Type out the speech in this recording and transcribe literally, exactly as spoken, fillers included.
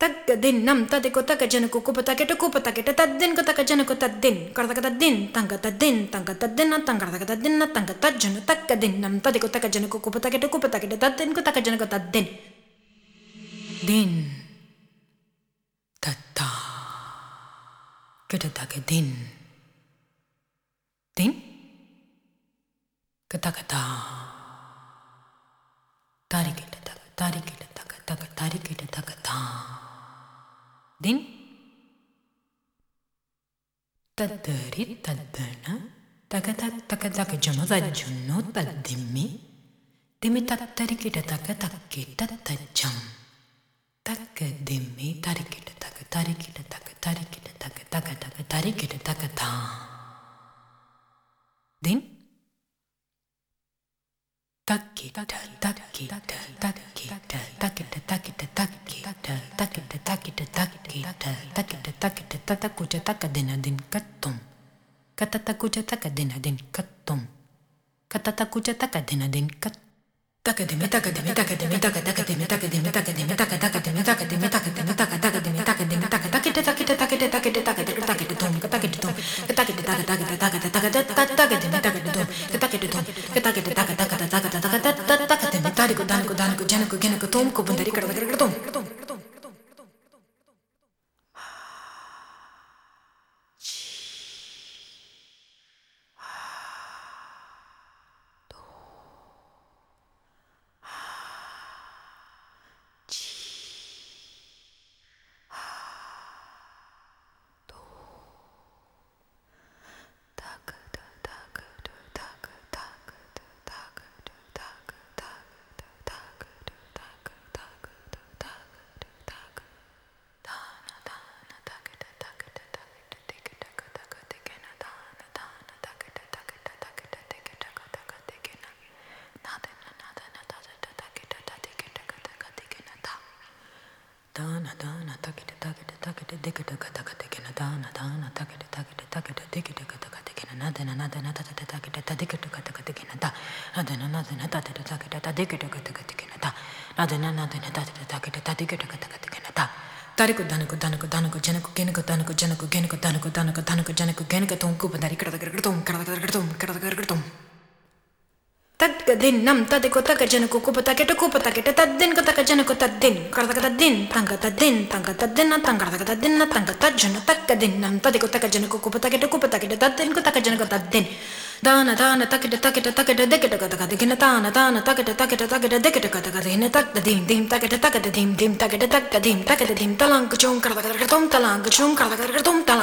Tagga din nam tadiko taka janako kupataketa kupataketa taddinko taka janako taddin karataka taddin tanga taddin tanga taddina tanga karataka taddina tanga tajjana takka din nam tadiko taka janako kupataketa kupataketa taddinko taka janako taddin din tatta kita taka din din katakata tarikita taka tarikita taka taka tarikita taka ta din taddari taddana taka taka taka jono tajjuno taddimmi dimmi tattarikita taka takkita tajjam taka dimmi tarikita taka tarikita taka tarikita taka taka taka tarikita taka ta din takita takita takita takita takita takita takita takita takita takita takita tatakuja takadena din kattum katatakuja takadena din kattum katatakuja takadena din kat takademi takademi takademi takademi takademi takademi takademi takademi takademi takademi takademi takademi takademi takita takita takita takita takita tum takita tum takita takita takita takita takita takademi takita tum takita tum takita takita takita takita takademi tariku daniku daniku janaku genaku tum kubundari karakara tum dana dana takita takita takita dikita kata kata kena dana dana takita takita takita dikita kata kata kena nada nada nada takita takita dikita kata kata kena da nada nada nada takita takita dikita kata kata kena da nada nada nada takita takita dikita kata kata kena da tariku danaku danaku danaku janaku genaku danaku janaku genaku danaku danaku danaku janaku genaku tum kubandari kata kata tum kata kata tum kata kata tum tagga din nam tadiko taka janako kupataketa kupataketa taddin ko taka janako taddin karataka taddin tanga taddin tanga taddina tanga karataka taddina tanga tajjana takka din nam tadiko taka janako kupataketa kupataketa taddin ko taka janako taddin dana dana taketa taketa taketa deketa kata kata kena dana dana taketa taketa taketa deketa kata kata kena takta dim dim taketa taketa dim dim taketa takta dim taketa dim talang kuchum karataka tum talang kuchum karataka tum talang